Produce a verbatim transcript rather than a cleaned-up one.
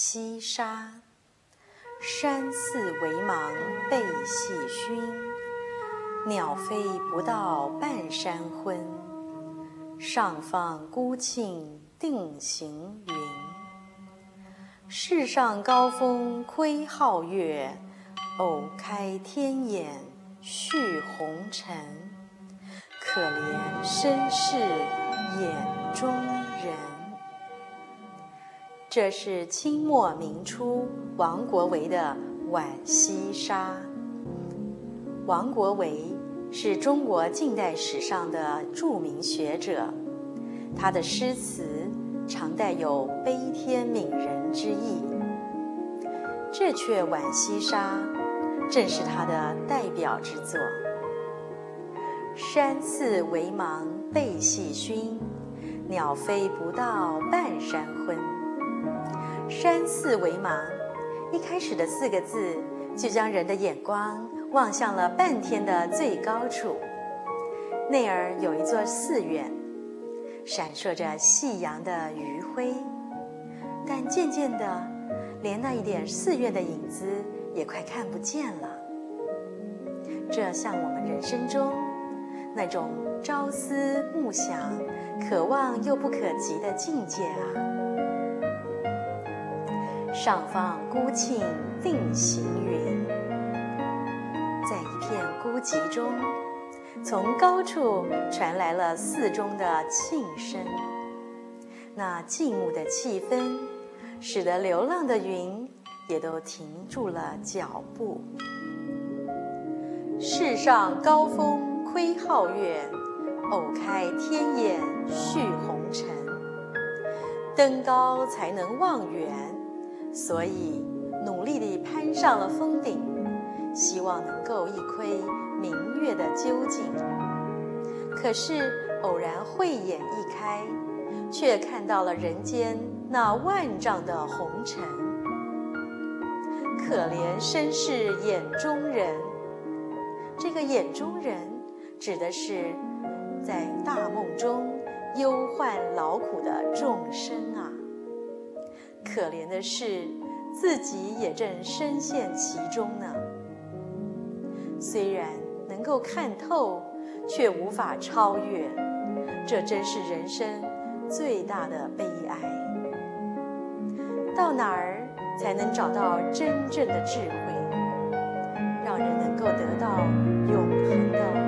溪沙。山寺为芒被细熏，鸟飞不到半山昏。上放孤庆定行云，世上高峰窥皓月，偶开天眼续红尘。可怜身是眼中人。这是清末明初王国维的《浣溪沙》。王国维是中国近代史上的著名学者，他的诗词常带有悲天悯人之意。这阙《浣溪沙》正是他的代表之作。山寺为芒被细熏，鸟飞不到半山昏。山寺为芒，一开始的四个字就将人的眼光望向了半天的最高处。那儿有一座寺院，闪烁着夕阳的余晖，但渐渐的，连那一点寺院的影子也快看不见了。这像我们人生中那种朝思暮想、可望又不可及的境界啊！上放孤庆定行云，在一片孤寂中，从高处传来了寺中的磬声。那静穆的气氛，使得流浪的云也都停住了脚步。世上高峰窥皓月，偶开天眼续红尘。登高才能望远，所以努力地攀上了峰顶，希望能够一窥明月的究竟。可是偶然慧眼一开，却看到了人间那万丈的红尘。可怜身是眼中人，这个眼中人指的是在大梦中忧患劳苦的众生啊。可怜的是自己也正深陷其中呢。虽然能够看透，却无法超越，这真是人生最大的悲哀。到哪儿才能找到真正的智慧，让人能够得到永恒的